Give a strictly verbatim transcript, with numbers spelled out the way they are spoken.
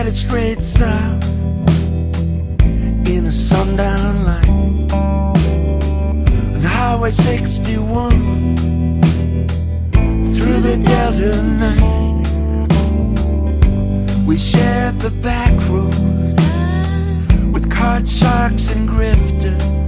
headed straight south in a sundown light on Highway sixty-one through the Delta night. We shared the back roads with card sharks and grifters,